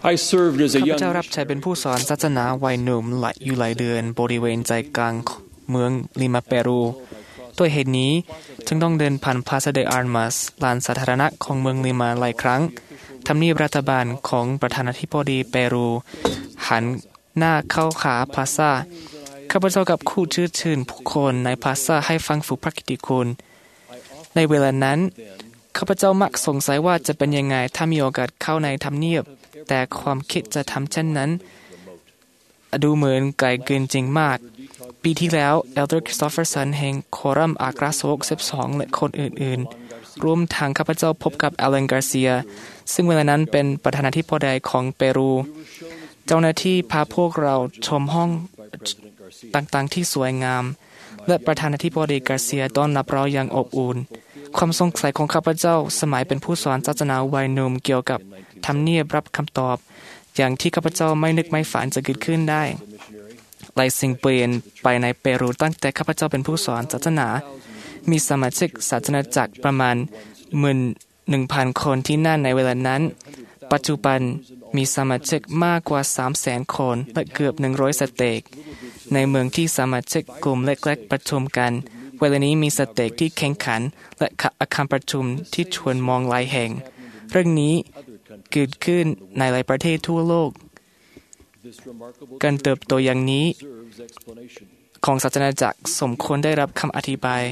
I served as a ข้าพ young เจ้ารับใช้เป็นผู้สอนศาสนาวัยหนุ่มอยู่หลายเดือนบริเวณใจกลางเมืองลิมาเปรูด้วยเหตุนี้จึงต้องเดินผ่านพลาซาเดอาร์มัสลานสาธารณะของเมืองลิมาหลายครั้งทำเนียบรัฐบาลของประธานาธิบดีเปรูหันหน้าเข้าขาพลาซ่าข้าพเจ้ากับคู่ชื่นผู้คนในพลาซ่าให้ฟังฝูพระกิตติคุณในเวลานั้นข้าพเจ้ามักสงสัยว่าจะเป็นยังไงถ้ามีโอกาสเข้าในทำเนียบแต่ความคิดจะทำเช่นนั้นดูเหมือนไกลเกินจริงมากปีที่แล้วเอลเดอร์คริสโตเฟอร์สันแห่งโครัมอัครสาวก12และคนอื่นๆรวมทางข้าพเจ้าพบกับแอเลนกาเซียซึ่งเวลานั้นเป็นประธานาธิบดีของเปรูเจ้าหน้าที่พาพวกเราชมห้องต่างๆที่สวยงามและประธานาธิบดีกาเซียต้อนรับเราอย่างอบอุ่นความสงสัยของข้าพเจ้าสมัยเป็นผู้สอนศาสนาวัยหนุ่มเกี่ยวกับทำเนียบรับคำตอบอย่างที่ข้าพเจ้าไม่นึกไม่ฝันจะเกิดขึ้นได้หลายสิ่งเปลี่ยนไปในเปรูตั้งแต่ข้าพเจ้าเป็นผู้สอนศาสนามีสมาชิกศาสนาจักรประมาณ 11,000 คนที่นั่นในเวลานั้นปัจจุบันมีสมาชิกมากกว่า 300,000 คนและเกือบ100สเต็กในเมืองที่สมาชิกกลุ่มเล็กๆประชุมกันเวลานี้มีสเต็กที่แข่งขันและอาคารประชุมที่ชวนมองหลายแห่งเรื่องนี้เกิดขึ้นในหลายประเทศทั่วโลกการเติบโตอย่างนี้ของศาสนาจักรสมควรได้รับคำอธิบาย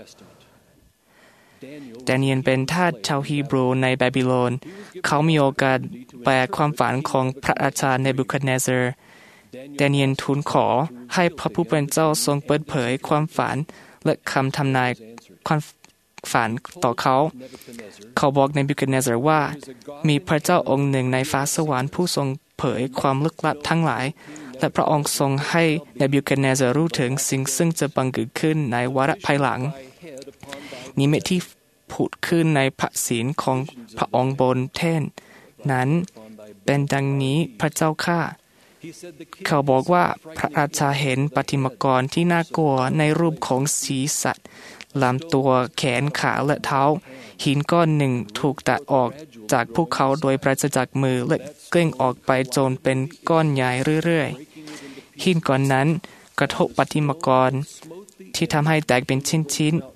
ดาเนียลเป็นทาสชาวฮีบรูในบาบิโลนเขามีโอกาสแปลความฝันของพระราชาเนบูคัดเนซัรดาเนียลทูลขอให้พระผู้เป็นเจ้าทรงเปิดเผยความฝันและคำทำนายความฝันต่อเขาบอกเนบูคัดเนซัรว่ามีพระเจ้าองค์หนึ่งในฟ้าสวรรค์ผู้ทรงเผยความลึกลับทั้งหลายและพระองค์ทรงให้เนบูคัดเนซัรรู้ถึงสิ่งซึ่งจะบังเกิดขึ้นในวาระภายหลังนิมิตที่ผุดขึ้นในพระศีลของพระองค์บนแท่นนั้นเป็นดังนี้พระเจ้าข้าเขาบอกว่าพระราชาเห็นประติมากรที่น่ากลัวในรูปของสีสัตว์ลำตัวแขนขาและเท้าหินก้อนหนึ่งถูกตัดออกจากภูเขาโดยปราศจากมือและกลิ้งออกไปจนเป็นก้อนใหญ่เรื่อยๆหินก้อนนั้นกระทบประติมากรที่ทำให้แตกเป็นชิ้นๆ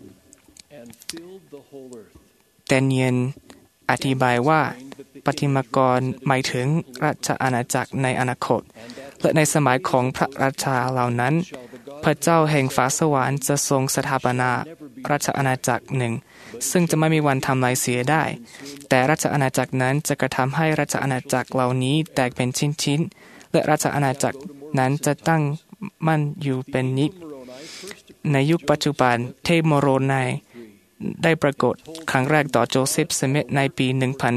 ดาเนียลอธิบายว่าประติมากรหมายถึงราชอาณาจักรในอนาคตและในสมัยของพระราชาเหล่านั้นพระเจ้าแห่งฟ้าสวรรค์จะทรงสถาปนาราชอาณาจักรหนึ่งซึ่งจะไม่มีวันทำลายเสียได้แต่ราชอาณาจักรนั้นจะกระทำให้ราชอาณาจักรเหล่านี้แตกเป็นชิ้นๆและราชอาณาจักรนั้นจะตั้งมั่นอยู่เป็นนิจในยุคปัจจุบันเทพโมโรไนได้ปรากฏครั้งแรกต่อโจเซฟสมิธในปี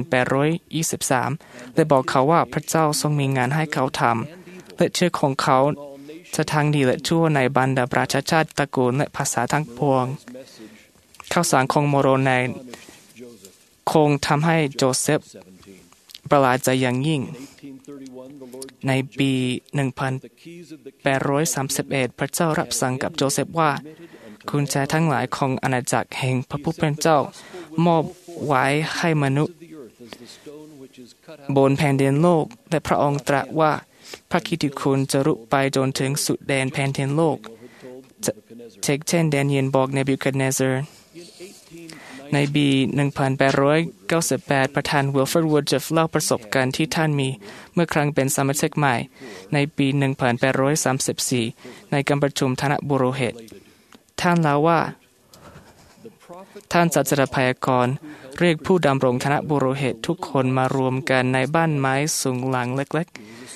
1823 และบอกเขาว่าพระเจ้าทรงมีงานให้เขาทำและเชื่อของเขาจะทางดีและชั่วในบรรดาประชาชาติตระกูลและภาษาทั้งปวงข่าวสารของโมโรไนคงทำให้โจเซฟประหลาดใจอย่างยิ่งในปี 1831 พระเจ้ารับสั่งกับโจเซฟว่ากุญแจทั้งหลายของอาณาจักรแห่งพระผู้เป็นเจ้ามอบไว้ให้มนุษย์บนแผ่นดินโลกและพระองค์ตรัสว่าพระกิตติคุณจะรุไปจนถึงสุดแดนแผ่นดินโลกเช่นดาเนียลบอกเนบูคัดเนซัรในปี 1898 ประธานวิลฟอร์ด วูดเจฟเล่าประสบการณ์ที่ท่านมีเมื่อครั้งเป็นสมาชิกใหม่ในปี 1834 ในการประชุมคณะบุโรหิตท่านเล่าว่าท่านศาสดาพยากรณ์เรียกผู้ดำรงคณะบุโรหิตทุกคนมารวมกันในบ้านไม้สูงหลังเล็ก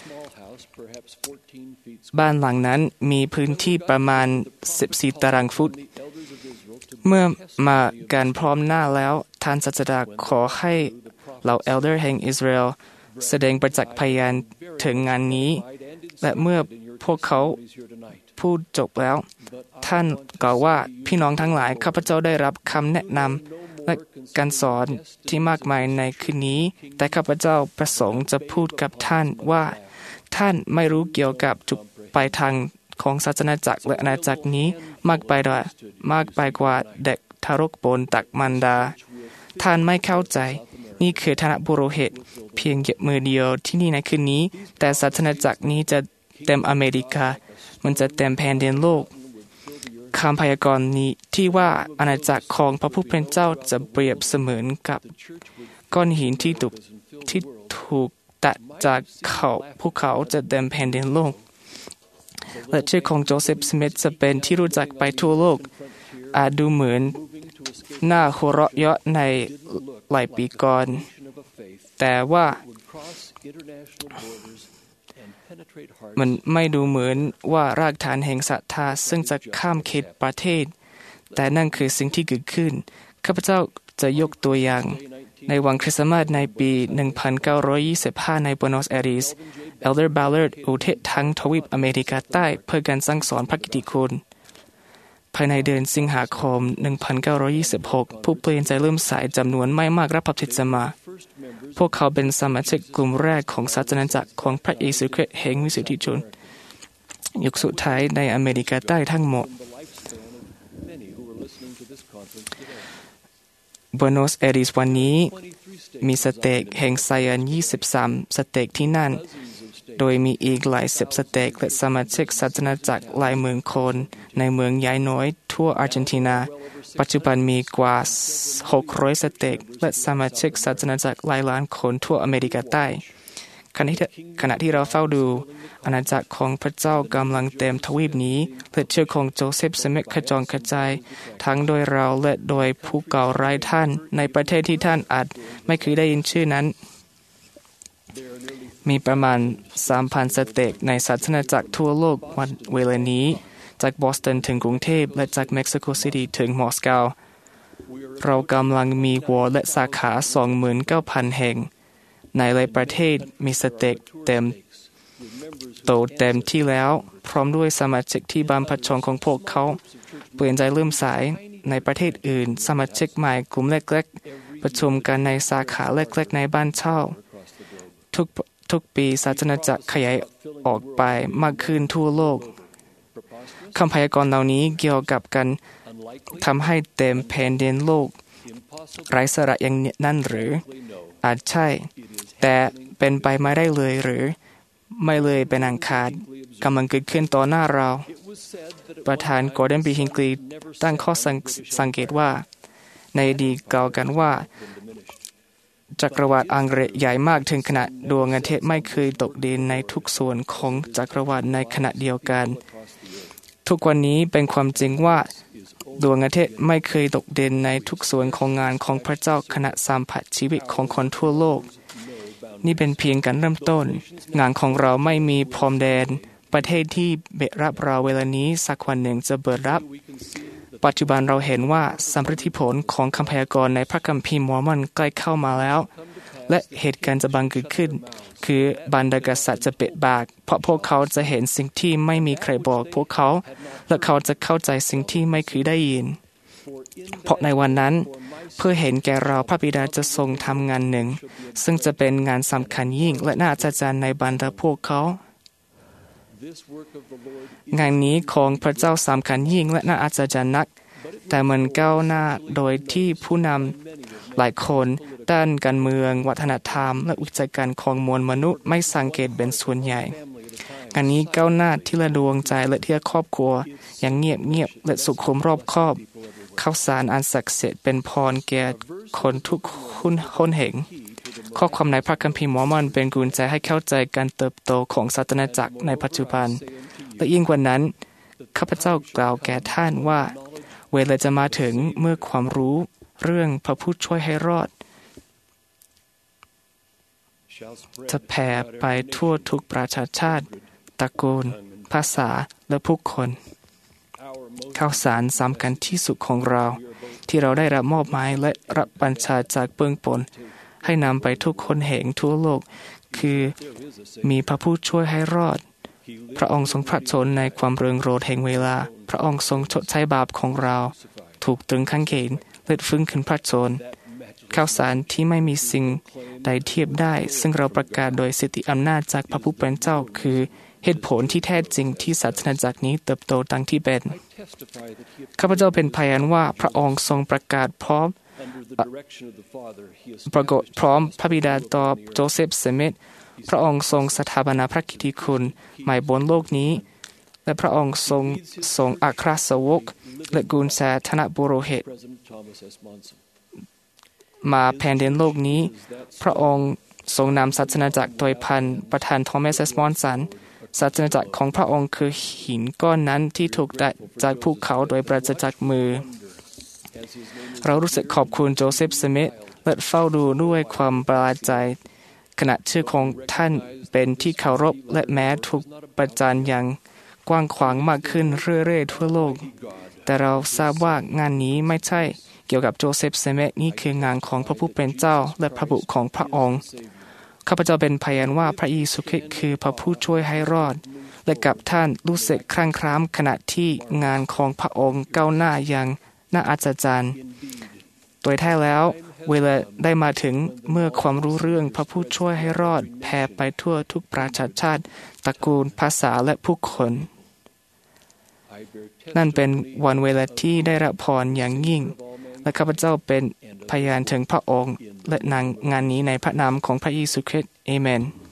ๆบ้านหลังนั้นมีพื้นที่ประมาณ14ตารางฟุตเมื่อมากันพร้อมหน้าแล้วท่านศาสดาขอให้เหล่าเอลเดอร์แห่งอิสราเอลแสดงประจักษ์พยานถึงงานนี้และเมื่อพวกเขาพูดจบแล้วท่านกล่าวว่าพี่น้องทั้งหลายข้าพเจ้าได้รับคำแนะนำและการสอนที่มากมายในคืนนี้แต่ข้าพเจ้าประสงค์จะพูดกับท่านว่าท่านไม่รู้เกี่ยวกับจุดปลายทางของศาสนาจักรและอาณาจักรนี้มากไปกว่าเด็กทารกบนตักมารดาท่านไม่เข้าใจนี่คือฐานะบุโรหิตเพียงเหยียบมือเดียวที่นี่ในคืนนี้แต่ศาสนาจักรนี้จะเต็มอเมริกามันจะเต็มแผ่นดินโลกคำพยากรณ์นี้ที่ว่าอาณาจักรของพระผู้เป็นเจ้าจะเปรียบเสมือนกับก้อนหินที่ถูกตัดจากภูเขาจะเต็มแผ่นดินโลกและชื่อของโจเซฟสมิธจะเป็นที่รู้จักไปทั่วโลกอาจดูเหมือนน่าหัวเราะเยาะในหลายปีก่อนแต่ว่ามันไม่ดูเหมือนว่ารากฐานแห่งศรัทธาซึ่งจะข้ามเขตประเทศแต่นั่นคือสิ่งที่เกิดขึ้นข้าพเจ้าจะยกตัวอย่างในวันคริสต์มาสในปี 1925 ในบูโนสแอรีสเอลเดอร์บาลเลอร์อุทิศทั้งทวีปอเมริกาใต้เพื่อการสั่งสอนพระกิตติคุณภายในเดือนสิงหาคม 1926 ผู้เปลี่ยนใจเริ่มสายจำนวนไม่มากรับบัพติศมาพวกเขาเป็นสมาชิกกลุ่มแรกของศาสนาจักรของพระเยซูคริสต์แห่งวิสุทธิชนยุคสุดท้ายในอเมริกาใต้ทั้งหมดบูโนสแอรีสวันนี้มีสเต็กแห่งไซออน23สเต็กที่นั่นโดยมีอีกหลาย10สเต็กและสมาชิกศาสนาจักรหลายหมื่นคนในเมืองใหญ่น้อยทั่วอาร์เจนตินาปัจจุบันมีกว่า600สเต็กและสมาชิกศาสนาจักรหลายล้านคนทั่วอเมริกาใต้ขณะที่เราเฝ้าดูอาณาจักรของพระเจ้ากำลังเต็มทวีปนี้และชื่อของโจเซฟสมิธขจรกระจายทั้งโดยเราและโดยผู้เก่าหลายท่านในประเทศที่ท่านอาจไม่เคยได้ยินชื่อนั้นมีประมาณ 3,000 สเต็กในศาสนาจักรทั่วโลกวันเวลานี้จากบอสตันถึงกรุงเทพและจากเม็กซิโกซิตี้ถึงมอสโกเรากำลังมีวอร์และสาขา 29,000 แห่งในหลายประเทศมีสเต็กเต็มโตเต็มที่แล้วพร้อมด้วยสมาชิกที่บรรพชนของพวกเขาเปลี่ยนใจเริ่มสายในประเทศอื่นสมาชิกใหม่กลุ่มเล็กๆประชุมกันในสาขาเล็กๆในบ้านเช่าทุกปีศาสนาจักรขยายออกไปมากขึ้นทั่วโลกคำพยากรณ์เหล่านี้เกี่ยวกับการทำให้เต็มแผ่นดินโลกไร้สาระอย่างนั้นหรืออาจใช่แต่เป็นไปไม่ได้เลยหรือไม่เลยเป็นอันขาดกำลังเกิดขึ้นต่อหน้าเราประธานกอร์ดอน บี ฮิงกลีย์ตั้งข้อสังเกตว่าในอดีตกล่าวกันว่าจักรวาลอังกฤษใหญ่มากถึงขนาดดวงอาทิตย์ไม่เคยตกดินในทุกส่วนของจักรวาลในขณะเดียวกันทุกวันนี้เป็นความจริงว่าดวงอาทิตย์ไม่เคยตกดินในทุกส่วนของงานของพระเจ้าขณะสัมผัสชีวิตของคนทั่วโลกนี่เป็นเพียงการเริ่มต้นงานของเราไม่มีพรมแดนประเทศที่เปิดรับเราเวลานี้สักวันหนึ่งจะเปิดรับปัจจุบันเราเห็นว่าสัมฤทธิผลของคำพยากรณ์ในพระคัมภีร์มอร์มอนใกล้เข้ามาแล้วและเหตุการณ์จะบังเกิดขึ้นคือบรรดากษัตริย์จะเปิดปากเพราะพวกเขาจะเห็นสิ่งที่ไม่มีใครบอกพวกเขาและเขาจะเข้าใจสิ่งที่ไม่เคยได้ยินเพราะในวันนั้นเพื่อเห็นแก่เราพระบิดาจะทรงทำงานหนึ่งซึ่งจะเป็นงานสำคัญยิ่งและน่าอัศจรรย์ในบรรดาพวกเขางานนี้ของพระเจ้าสำคัญยิ่งและน่าอัศจรรย์นักแต่มันก้าวหน้าโดยที่ผู้นำหลายคนด้านการเมืองวัฒนธรรมและวิจัยการของมวลมนุษย์ไม่สังเกตเป็นส่วนใหญ่งานนี้ก้าวหน้าที่ละดวงใจและที่ครอบครัวอย่างเงียบๆและสุขุมรอบคอบข้าวสารอันศักดิ์สิทธิ์เป็นพรแก่คนทุกคนเห็นข้อความในพระคัมภีร์มอร์มอนเป็นกุญแจให้เข้าใจการเติบโตของศาสนาจักรในปัจจุบันและยิ่งกว่านั้นข้าพเจ้ากล่าวแก่ท่านว่าเวลาจะมาถึงเมื่อความรู้เรื่องพระผู้ช่วยให้รอดจะแผ่ไปทั่วทุกประชาชาติตระกูลภาษาและผู้คนข่าวสารสำคัญที่สุดของเราที่เราได้รับมอบหมายและรับบัญชาจากเบื้องบนให้นำไปทุกคนแห่งทั่วโลกคือมีพระผู้ช่วยให้รอดพระองค์ทรงพระชนในความเริงโรจน์แห่งเวลาพระองค์ทรงชดใช้บาปของเราถูกตรึงข้างเขนและฟื้นขึ้นพระชนข่าวสารที่ไม่มีสิ่งใดเทียบได้ซึ่งเราประกาศโดยสิทธิอำนาจจากพระผู้เป็นเจ้าคือเหตุผลที่แท้จริงที่ศาสนาจักรนี้เติบโตดังที่เป็นข้าพเจ้าเป็นพยานว่าพระองค์ทรงประกาศพร้อมปรากฏพร้อมพระบิดาตอบโจเซฟสมิธพระองค์ทรงสถาปนาพระกิตติคุณใหม่บนโลกนี้และพระองค์ทรงส่งอัครสาวกและกุลสาธนบุโรหิตมาแผ่นดินโลกนี้พระองค์ทรงนำศาสนาจักรโดยพันประธานทอมัส เอส มอนสันศาสนาจักรของพระองค์คือหินก้อนนั้นที่ถูกดัดจากภูเขาโดยปราศจากมือเรารู้สึกขอบคุณโจเซฟสมิธและเฝ้าดูด้วยความประหลาดใจขณะชื่อของท่านเป็นที่เคารพและแม้ถูกประจานอย่างกว้างขวางมากขึ้นเรื่อยๆทั่วโลกแต่เราทราบว่างานนี้ไม่ใช่เกี่ยวกับโจเซฟสมิธนี่คืองานของพระผู้เป็นเจ้าและพระบุตรของพระองค์ข้าพเจ้าเป็นพยานว่าพระเยซูคริสต์คือพระผู้ช่วยให้รอดและกับท่านรู้สึกครั่งคร้ำขณะที่งานของพระองค์ก้าวหน้าอย่างน่าอัศจรรย์โดยแท้แล้วเวลาได้มาถึงเมื่อความรู้เรื่องพระผู้ช่วยให้รอดแผ่ไปทั่วทุกประชาชาติตระกูลภาษาและผู้คนนั่นเป็นวันเวลาที่ได้รับพรอย่างยิ่งและข้าพเจ้าเป็นพยานถึงพระองค์และงานนี้ในพระนามของพระเยซูคริสต์อาเมน